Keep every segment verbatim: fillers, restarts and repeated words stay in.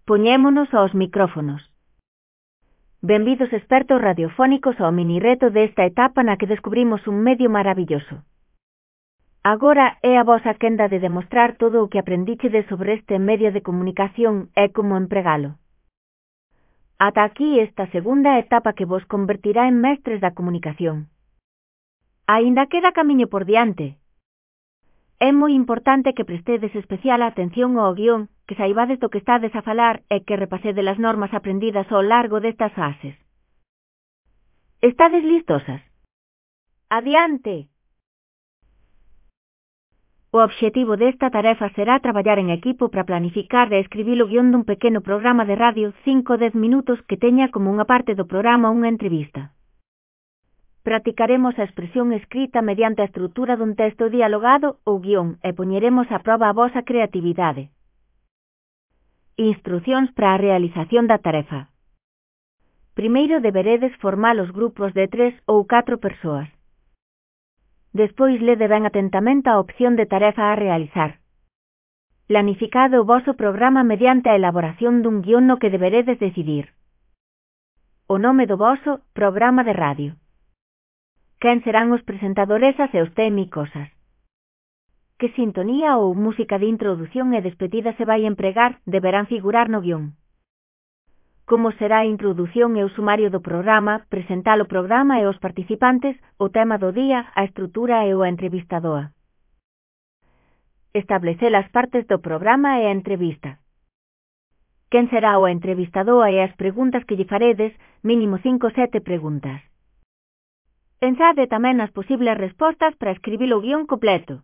Poñémonos aos micrófonos. Benvidos expertos radiofónicos ao mini-reto desta etapa na que descubrimos un medio maravilloso. Agora é a vosa quenda de demostrar todo o que aprendichedes sobre este medio de comunicación e como empregalo. Ata aquí esta segunda etapa que vos convertirá en mestres da comunicación. Aínda queda camiño por diante. É moi importante que prestedes especial atención ao guión, que saibades do que estades a falar e que repasedes as normas aprendidas ao largo destas fases. Estades listosas? Adiante! O obxectivo desta tarefa será traballar en equipo para planificar e escribir o guión dun pequeno programa de radio cinco a dez minutos que teña como unha parte do programa unha entrevista. Practicaremos a expresión escrita mediante a estrutura dun texto dialogado ou guión e poñeremos a proba a vosa creatividade. Instrucións para a realización da tarefa. Primeiro deberedes formar os grupos de tres ou catro persoas. Despois lede ben atentamente a opción de tarefa a realizar. Planificade o voso programa mediante a elaboración dun guión no que deberedes decidir. O nome do voso programa de radio. Quen serán os presentadoresas e os técnicosas? Que sintonía ou música de introdución e despedida se vai empregar deberán figurar no guión. Como será a introdución e o sumario do programa, presentar o programa e os participantes, o tema do día, a estrutura e o entrevistadoa. Establecer as partes do programa e a entrevista. Quen será o entrevistadoa e as preguntas que lle faredes, mínimo cinco ou sete preguntas. Pensade tamén nas posibles respostas para escribir o guión completo.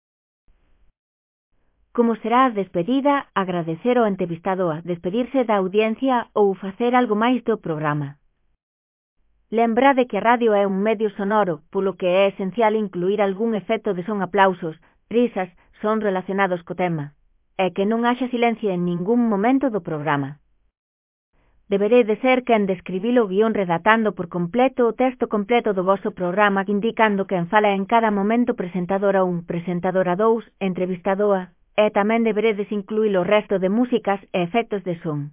Como será a despedida, agradecer ao entrevistadoa, despedirse da audiencia ou facer algo máis do programa. Lembrade que a radio é un medio sonoro, polo que é esencial incluir algún efecto de son, aplausos, risas, son relacionados co tema, e que non haxa silencio en ningún momento do programa. Deberedes ser quen de escribir o guión redactando por completo o texto completo do voso programa, indicando quen fala en cada momento presentadora un, presentadora dous, entrevistadoa, e tamén deberedes incluir o resto de músicas e efectos de son.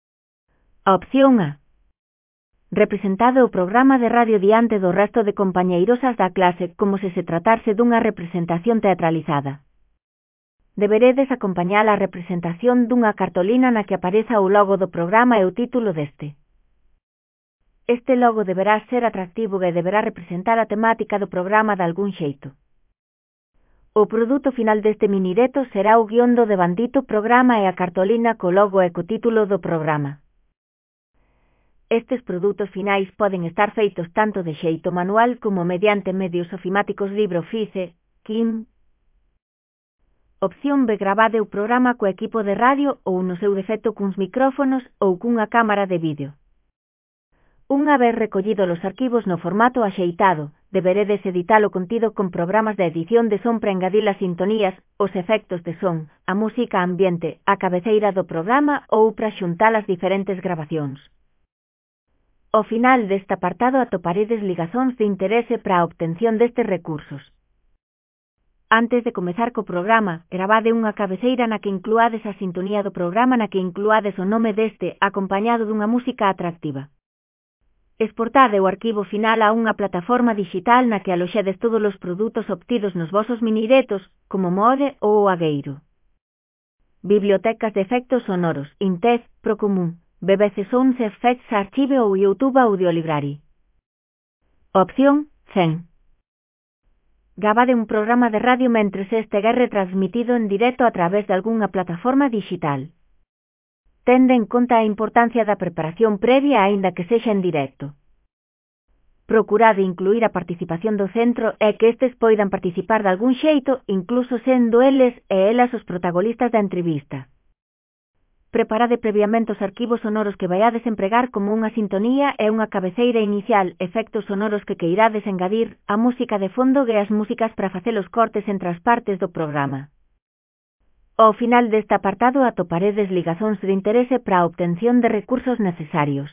A opción A. Representade o programa de radio diante do resto de compañeirosas da clase como se se tratase dunha representación teatralizada. Deberedes acompañar a representación dunha cartolina na que apareza o logo do programa e o título deste. Este logo deberá ser atractivo e deberá representar a temática do programa de algún xeito. O produto final deste mini-reto será o guión do devandito programa e a cartolina co logo e co título do programa. Estes produtos finais poden estar feitos tanto de xeito manual como mediante medios ofimáticos LibreOffice, Kim. Opción B. Gravade o programa co equipo de radio ou no seu defecto cuns micrófonos ou cunha cámara de vídeo. Unha vez recollido os arquivos no formato axeitado, deberedes editar o contido con programas de edición de son para engadir as sintonías, os efectos de son, a música ambiente, a cabeceira do programa ou para xuntar as diferentes grabacións. Ao final deste apartado atoparedes ligazóns de interese para a obtención destes recursos. Antes de comezar co programa, gravade unha cabeceira na que incluades a sintonía do programa na que incluades o nome deste acompañado dunha música atractiva. Exportade o arquivo final a unha plataforma digital na que aloxedes todos os produtos obtidos nos vosos mini-retos, como Mode ou Agueiro. Bibliotecas de efectos sonoros, Intez, Procomún, B B C Sounds Effects Archive ou YouTube Audio Library. Opción cen. Gravade un programa de radio mentres este é retransmitido en directo a través de algunha plataforma digital. Tende en conta a importancia da preparación previa aínda que sexa en directo. Procurade incluir a participación do centro e que estes poidan participar de algún xeito, incluso sendo eles e elas os protagonistas da entrevista. Preparade previamente os arquivos sonoros que vaiades empregar como unha sintonía e unha cabeceira inicial, efectos sonoros que queirades engadir, a música de fondo e as músicas para facer os cortes entre as partes do programa. Ao final deste apartado atoparedes ligazóns de interese para a obtención de recursos necesarios.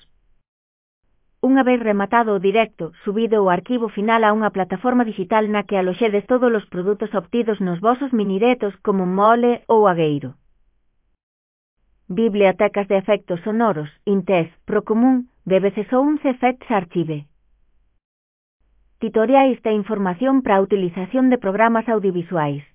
Unha vez rematado o directo, subido o arquivo final a unha plataforma digital na que aloxedes todos os produtos obtidos nos vosos mini-retos como Mole ou Agueiro. Bibliotecas de efectos sonoros, Intef, Procomún, B B C Sounds Effects Archive. Tutoriais de información para a utilización de programas audiovisuais.